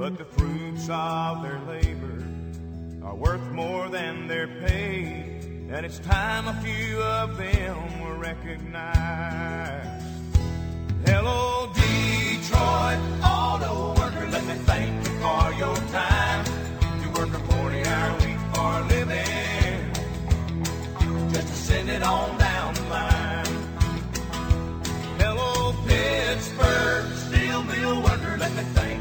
but the fruits of their labor are worth more than their pay, and it's time a few of them were recognized. Hello, Detroit auto worker, let me thank you for your time. You work a 40-hour week for a living, just to send it on